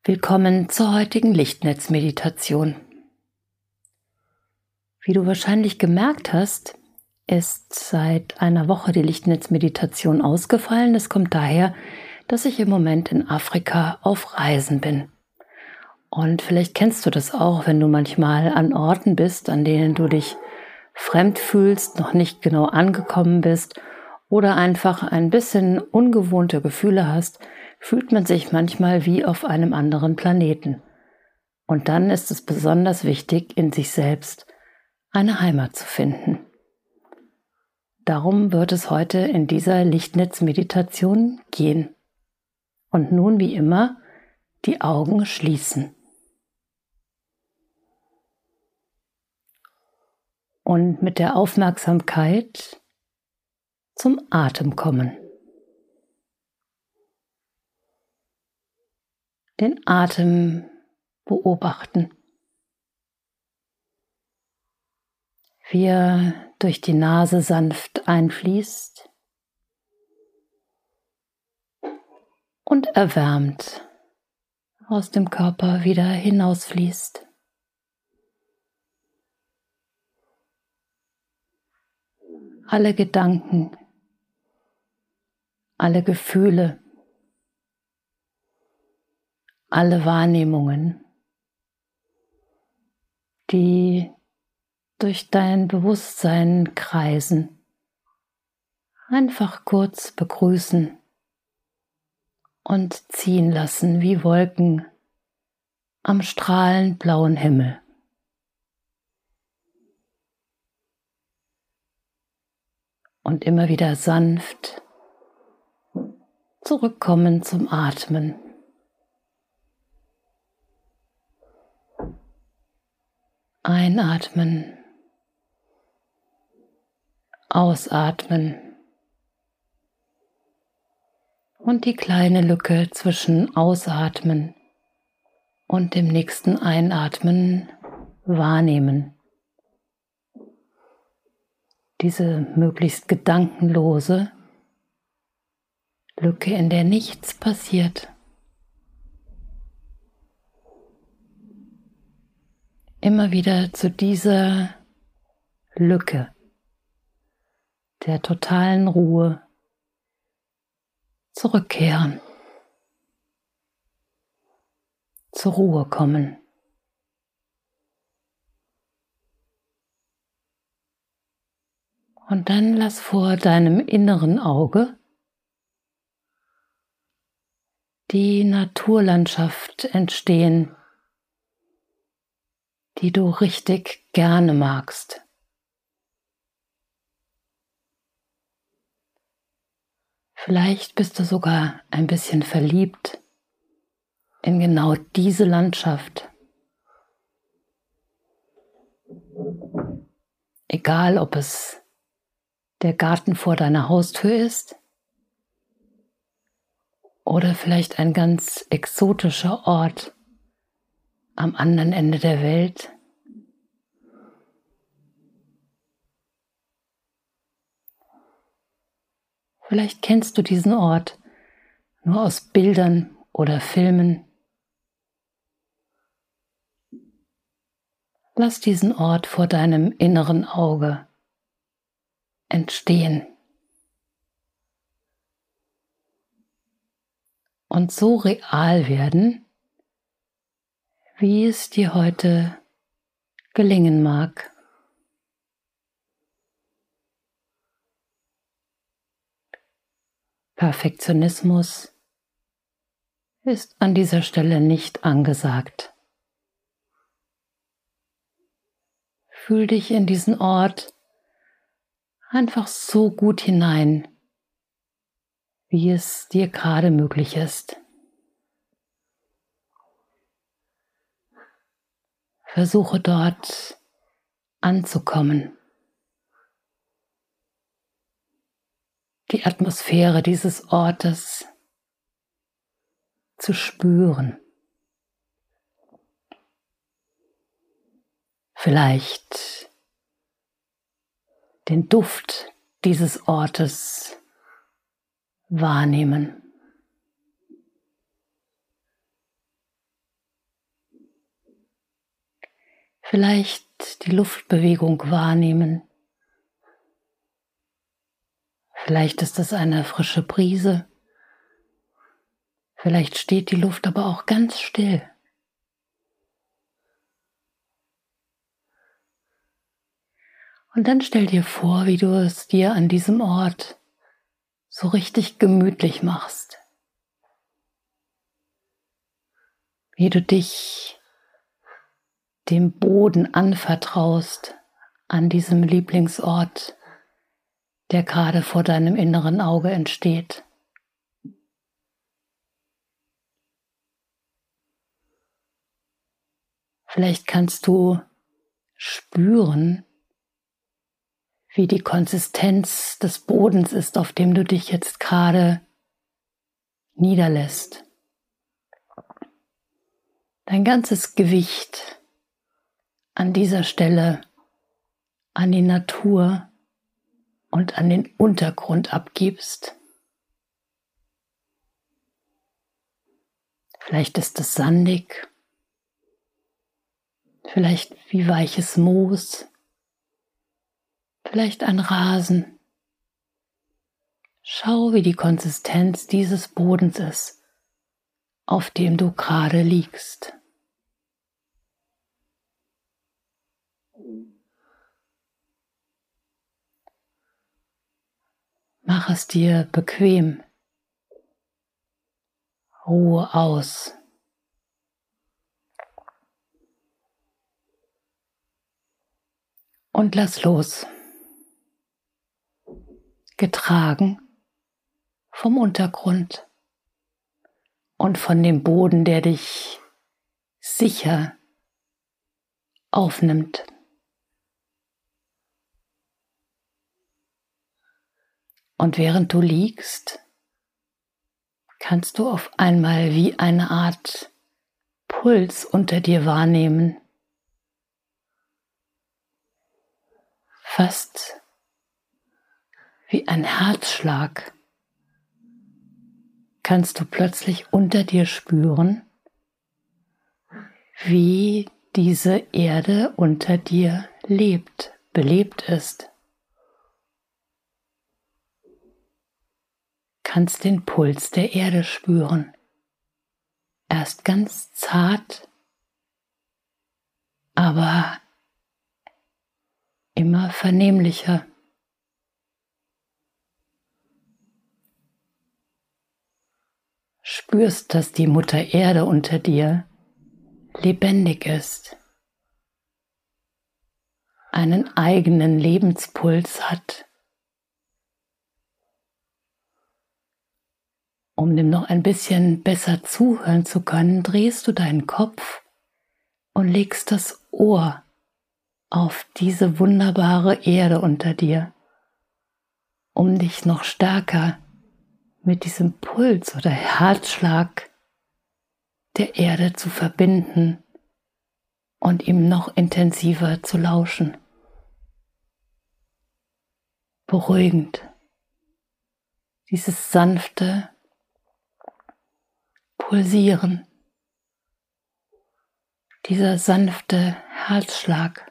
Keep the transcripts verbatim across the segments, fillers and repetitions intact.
Willkommen zur heutigen Lichtnetzmeditation. Wie du wahrscheinlich gemerkt hast, ist seit einer Woche die Lichtnetzmeditation ausgefallen. Es kommt daher, dass ich im Moment in Afrika auf Reisen bin. Und vielleicht kennst du das auch, wenn du manchmal an Orten bist, an denen du dich fremd fühlst, noch nicht genau angekommen bist oder einfach ein bisschen ungewohnte Gefühle hast, fühlt man sich manchmal wie auf einem anderen Planeten. Und dann ist es besonders wichtig, in sich selbst eine Heimat zu finden. Darum wird es heute in dieser Lichtnetzmeditation gehen. Und nun wie immer die Augen schließen. Und mit der Aufmerksamkeit zum Atem kommen. Den Atem beobachten, wie er durch die Nase sanft einfließt und erwärmt aus dem Körper wieder hinausfließt. Alle Gedanken, alle Gefühle, alle Wahrnehmungen, die durch dein Bewusstsein kreisen, einfach kurz begrüßen und ziehen lassen wie Wolken am strahlend blauen Himmel. Und immer wieder sanft zurückkommen zum Atmen. Einatmen, ausatmen und die kleine Lücke zwischen Ausatmen und dem nächsten Einatmen wahrnehmen. Diese möglichst gedankenlose Lücke, in der nichts passiert. Immer wieder zu dieser Lücke der totalen Ruhe zurückkehren, zur Ruhe kommen. Und dann lass vor deinem inneren Auge die Naturlandschaft entstehen, die du richtig gerne magst. Vielleicht bist du sogar ein bisschen verliebt in genau diese Landschaft. Egal, ob es der Garten vor deiner Haustür ist oder vielleicht ein ganz exotischer Ort am anderen Ende der Welt. Vielleicht kennst du diesen Ort nur aus Bildern oder Filmen. Lass diesen Ort vor deinem inneren Auge entstehen und so real werden, wie es dir heute gelingen mag. Perfektionismus ist an dieser Stelle nicht angesagt. Fühl dich in diesen Ort einfach so gut hinein, wie es dir gerade möglich ist. Versuche dort anzukommen. Die Atmosphäre dieses Ortes zu spüren. Vielleicht den Duft dieses Ortes wahrnehmen. Vielleicht die Luftbewegung wahrnehmen. Vielleicht ist es eine frische Brise. Vielleicht steht die Luft aber auch ganz still. Und dann stell dir vor, wie du es dir an diesem Ort so richtig gemütlich machst. Wie du dich dem Boden anvertraust an diesem Lieblingsort, der gerade vor deinem inneren Auge entsteht. Vielleicht kannst du spüren, wie die Konsistenz des Bodens ist, auf dem du dich jetzt gerade niederlässt. Dein ganzes Gewicht an dieser Stelle an die Natur und an den Untergrund abgibst. Vielleicht ist es sandig, vielleicht wie weiches Moos, vielleicht ein Rasen. Schau, wie die Konsistenz dieses Bodens ist, auf dem du gerade liegst. Mach es dir bequem. Ruhe aus. Und lass los. Getragen vom Untergrund und von dem Boden, der dich sicher aufnimmt. Und während du liegst, kannst du auf einmal wie eine Art Puls unter dir wahrnehmen. Fast wie ein Herzschlag kannst du plötzlich unter dir spüren, wie diese Erde unter dir lebt, belebt ist. Kannst den Puls der Erde spüren. Erst ganz zart, aber immer vernehmlicher. Spürst, dass die Mutter Erde unter dir lebendig ist, einen eigenen Lebenspuls hat. Um dem noch ein bisschen besser zuhören zu können, drehst du deinen Kopf und legst das Ohr auf diese wunderbare Erde unter dir, um dich noch stärker mit diesem Puls oder Herzschlag der Erde zu verbinden und ihm noch intensiver zu lauschen. Beruhigend. Dieses sanfte Pulsieren, dieser sanfte Herzschlag.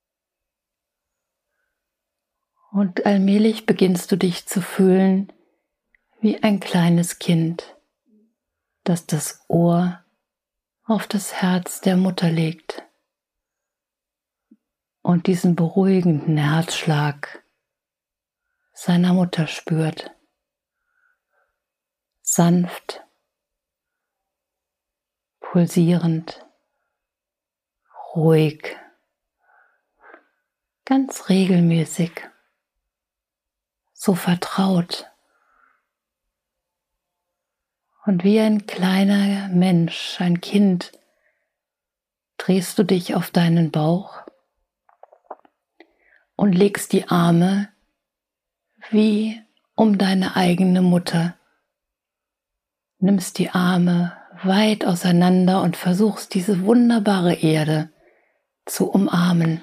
Und allmählich beginnst du dich zu fühlen wie ein kleines Kind, das das Ohr auf das Herz der Mutter legt und diesen beruhigenden Herzschlag seiner Mutter spürt. Sanft, pulsierend, ruhig, ganz regelmäßig, so vertraut. Und wie ein kleiner Mensch, ein Kind, drehst du dich auf deinen Bauch und legst die Arme wie um deine eigene Mutter. Nimmst die Arme weit auseinander und versuchst, diese wunderbare Erde zu umarmen.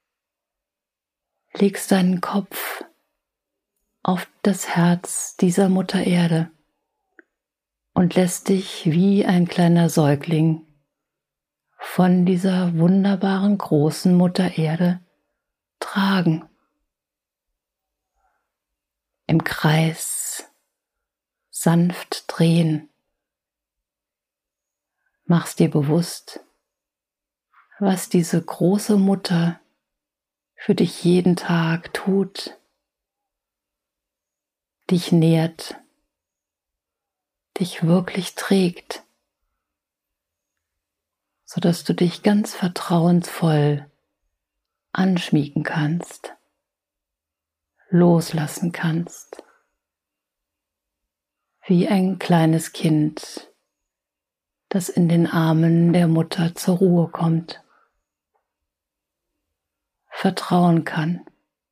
Legst deinen Kopf auf das Herz dieser Mutter Erde und lässt dich wie ein kleiner Säugling von dieser wunderbaren großen Mutter Erde tragen. Im Kreis sanft drehen. Mach's dir bewusst, was diese große Mutter für dich jeden Tag tut, dich nährt, dich wirklich trägt, sodass du dich ganz vertrauensvoll anschmiegen kannst, loslassen kannst, wie ein kleines Kind, das in den Armen der Mutter zur Ruhe kommt, vertrauen kann,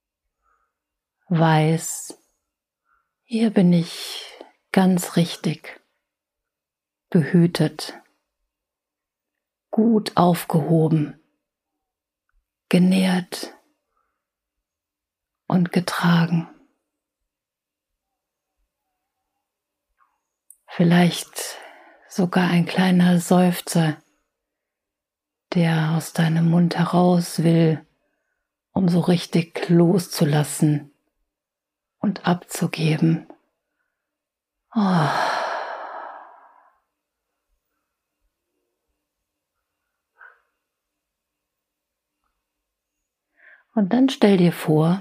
weiß, hier bin ich ganz richtig, behütet, gut aufgehoben, genährt und getragen. Vielleicht sogar ein kleiner Seufzer, der aus deinem Mund heraus will, um so richtig loszulassen und abzugeben. Oh. Und dann stell dir vor,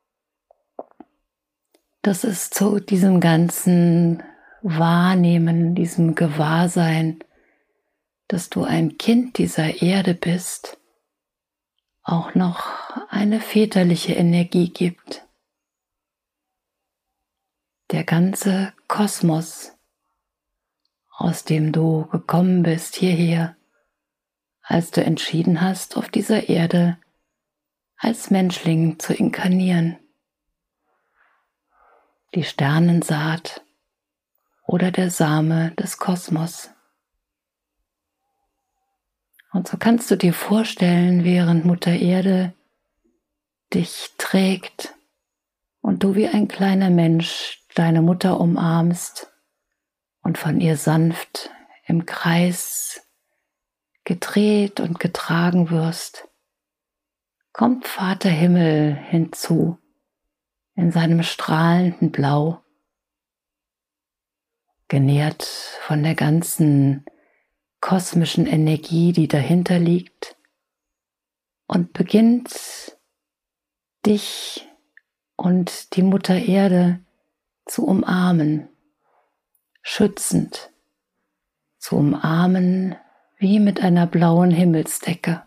dass es zu diesem ganzen Wahrnehmen, diesem Gewahrsein, dass du ein Kind dieser Erde bist, auch noch eine väterliche Energie gibt. Der ganze Kosmos, aus dem du gekommen bist hierher, als du entschieden hast, auf dieser Erde als Menschling zu inkarnieren. Die Sternensaat oder der Same des Kosmos. Und so kannst du dir vorstellen, während Mutter Erde dich trägt und du wie ein kleiner Mensch deine Mutter umarmst und von ihr sanft im Kreis gedreht und getragen wirst, kommt Vater Himmel hinzu in seinem strahlenden Blau, genährt von der ganzen kosmischen Energie, die dahinter liegt, und beginnt dich und die Mutter Erde zu umarmen, schützend, zu umarmen wie mit einer blauen Himmelsdecke.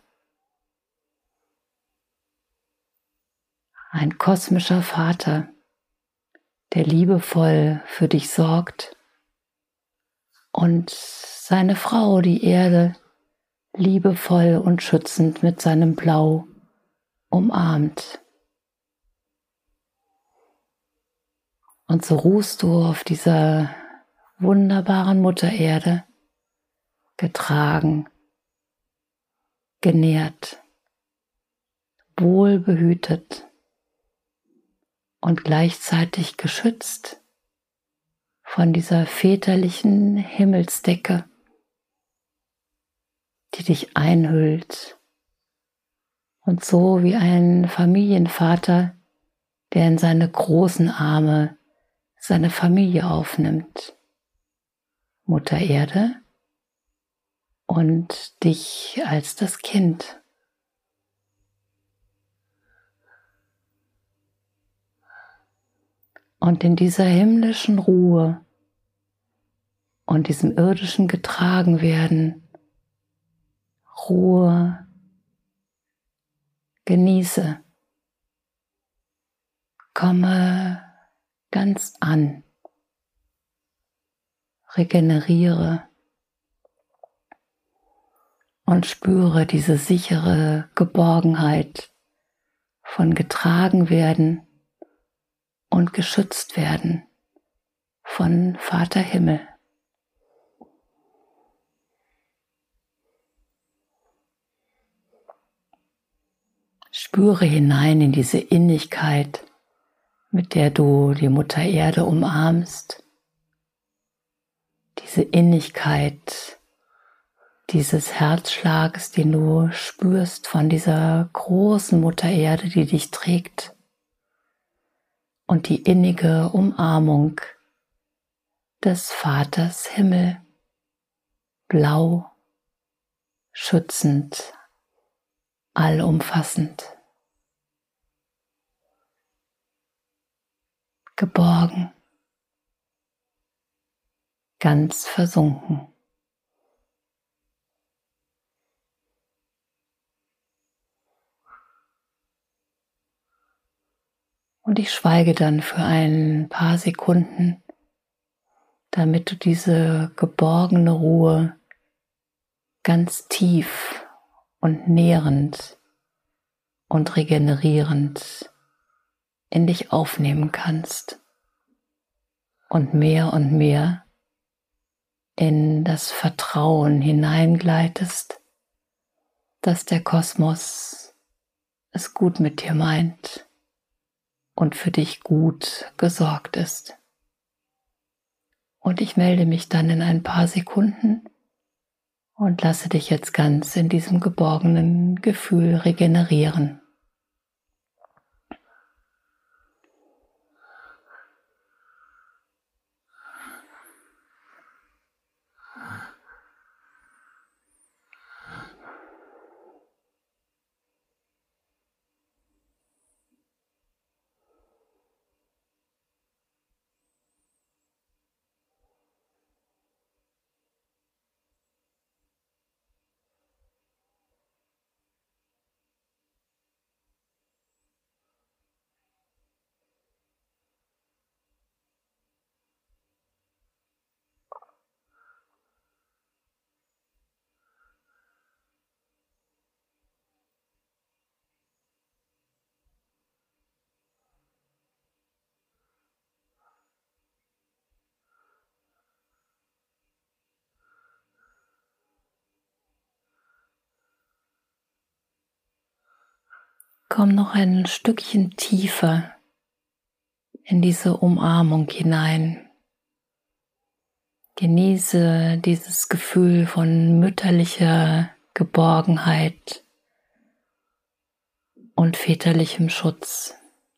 Ein kosmischer Vater, der liebevoll für dich sorgt und seine Frau, die Erde, liebevoll und schützend mit seinem Blau umarmt. Und so ruhst du auf dieser wunderbaren Mutter Erde, getragen, genährt, wohlbehütet und gleichzeitig geschützt von dieser väterlichen Himmelsdecke, die dich einhüllt und so wie ein Familienvater, der in seine großen Arme seine Familie aufnimmt, Mutter Erde und dich als das Kind. Und in dieser himmlischen Ruhe und diesem irdischen Getragenwerden, Ruhe, genieße, komme ganz an, regeneriere und spüre diese sichere Geborgenheit von getragen werden und geschützt werden von Vater Himmel. Spüre hinein in diese Innigkeit, mit der du die Mutter Erde umarmst. Diese Innigkeit, dieses Herzschlags, den du spürst von dieser großen Mutter Erde, die dich trägt, und die innige Umarmung des Vaters Himmel, blau, schützend, allumfassend, geborgen, ganz versunken. Und ich schweige dann für ein paar Sekunden, damit du diese geborgene Ruhe ganz tief und nährend und regenerierend in dich aufnehmen kannst und mehr und mehr in das Vertrauen hineingleitest, dass der Kosmos es gut mit dir meint und für dich gut gesorgt ist. Und ich melde mich dann in ein paar Sekunden und lasse dich jetzt ganz in diesem geborgenen Gefühl regenerieren. Komm noch ein Stückchen tiefer in diese Umarmung hinein. Genieße dieses Gefühl von mütterlicher Geborgenheit und väterlichem Schutz.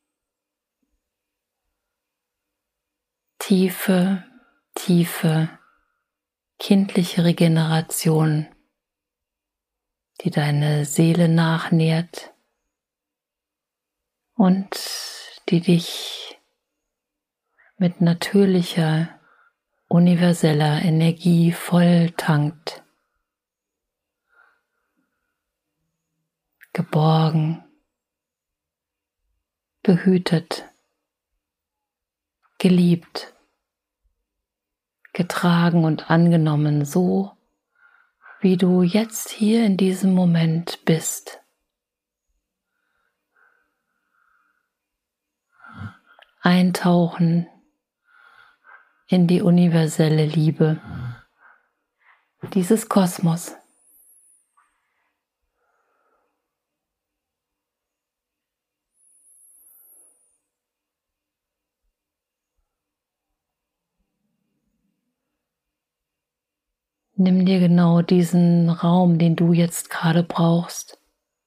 Tiefe, tiefe, kindliche Regeneration, die deine Seele nachnährt und die dich mit natürlicher, universeller Energie voll tankt. Geborgen, behütet, geliebt, getragen und angenommen, so wie du jetzt hier in diesem Moment bist. Eintauchen in die universelle Liebe dieses Kosmos. Nimm dir genau diesen Raum, den du jetzt gerade brauchst,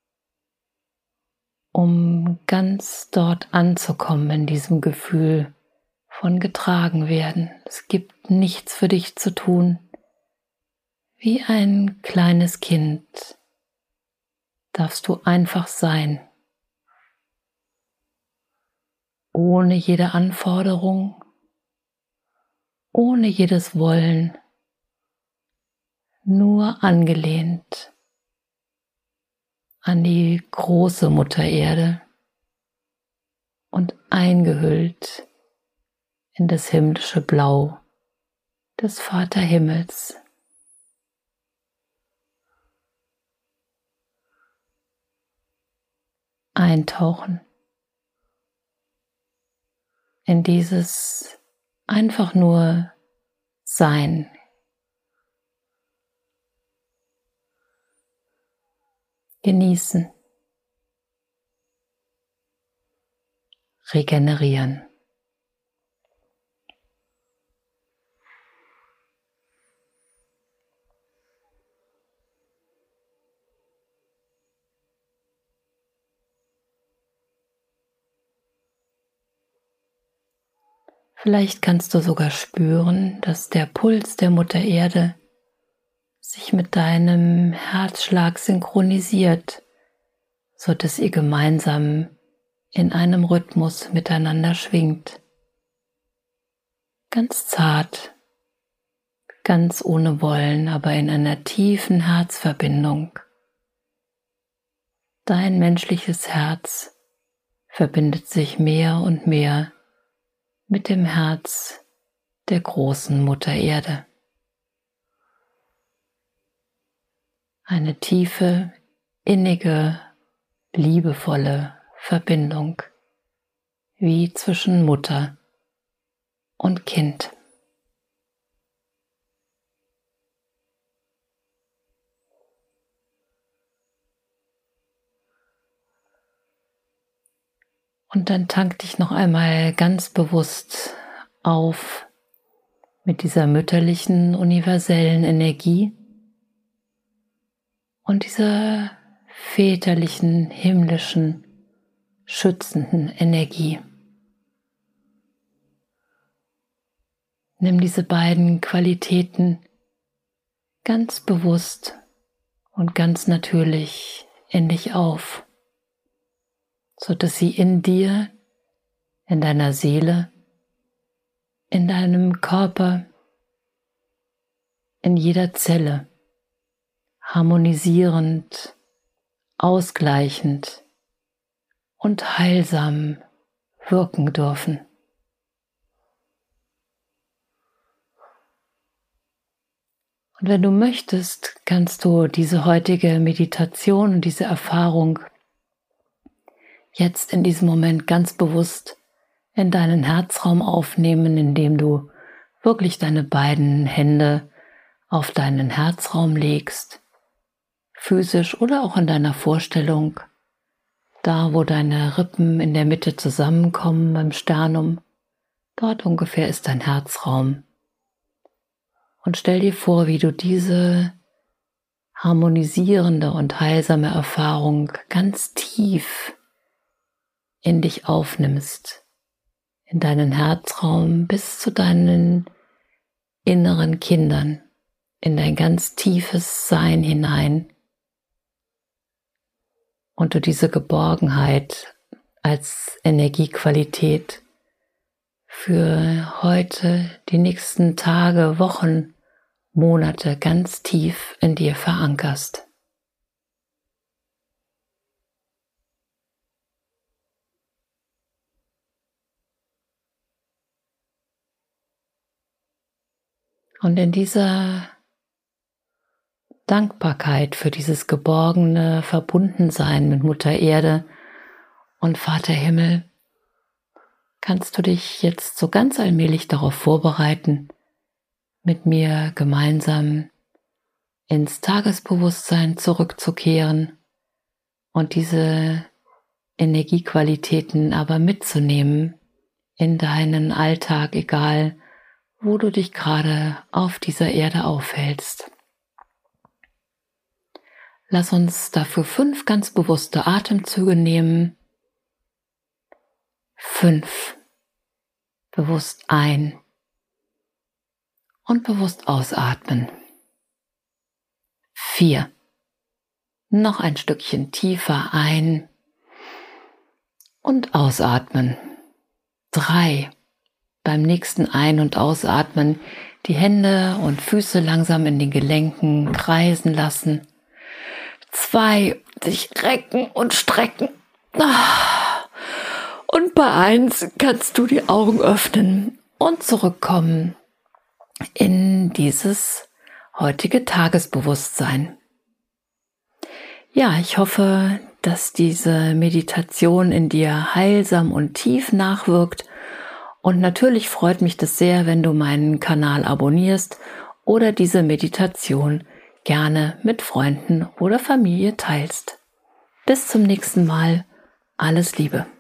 um ganz dort anzukommen in diesem Gefühl von getragen werden. Es gibt nichts für dich zu tun. Wie ein kleines Kind darfst du einfach sein, ohne jede Anforderung, ohne jedes Wollen, nur angelehnt an die große Mutter Erde und eingehüllt in das himmlische Blau des Vaterhimmels. Eintauchen in dieses einfach nur Sein. Genießen. Regenerieren. Vielleicht kannst du sogar spüren, dass der Puls der Mutter Erde sich mit deinem Herzschlag synchronisiert, so dass ihr gemeinsam in einem Rhythmus miteinander schwingt. Ganz zart, ganz ohne Wollen, aber in einer tiefen Herzverbindung. Dein menschliches Herz verbindet sich mehr und mehr mit dem Herz der großen Mutter Erde. Eine tiefe, innige, liebevolle Verbindung, wie zwischen Mutter und Kind. Und dann tank dich noch einmal ganz bewusst auf mit dieser mütterlichen, universellen Energie und dieser väterlichen, himmlischen, schützenden Energie. Nimm diese beiden Qualitäten ganz bewusst und ganz natürlich in dich auf, so dass sie in dir, in deiner Seele, in deinem Körper, in jeder Zelle harmonisierend, ausgleichend und heilsam wirken dürfen. Und wenn du möchtest, kannst du diese heutige Meditation und diese Erfahrung jetzt in diesem Moment ganz bewusst in deinen Herzraum aufnehmen, indem du wirklich deine beiden Hände auf deinen Herzraum legst, physisch oder auch in deiner Vorstellung, da wo deine Rippen in der Mitte zusammenkommen beim Sternum, dort ungefähr ist dein Herzraum. Und stell dir vor, wie du diese harmonisierende und heilsame Erfahrung ganz tief in dich aufnimmst, in deinen Herzraum bis zu deinen inneren Kindern, in dein ganz tiefes Sein hinein und du diese Geborgenheit als Energiequalität für heute, die nächsten Tage, Wochen, Monate ganz tief in dir verankerst. Und in dieser Dankbarkeit für dieses geborgene Verbundensein mit Mutter Erde und Vater Himmel kannst du dich jetzt so ganz allmählich darauf vorbereiten, mit mir gemeinsam ins Tagesbewusstsein zurückzukehren und diese Energiequalitäten aber mitzunehmen in deinen Alltag, egal wo du dich gerade auf dieser Erde aufhältst. Lass uns dafür fünf ganz bewusste Atemzüge nehmen. Fünf. Bewusst ein und bewusst ausatmen. Vier. Noch ein Stückchen tiefer ein und ausatmen. Drei. Beim nächsten Ein- und Ausatmen die Hände und Füße langsam in den Gelenken kreisen lassen. Zwei. Sich recken und strecken. Und bei eins kannst du die Augen öffnen und zurückkommen in dieses heutige Tagesbewusstsein. Ja, ich hoffe, dass diese Meditation in dir heilsam und tief nachwirkt. Und natürlich freut mich das sehr, wenn du meinen Kanal abonnierst oder diese Meditation gerne mit Freunden oder Familie teilst. Bis zum nächsten Mal. Alles Liebe.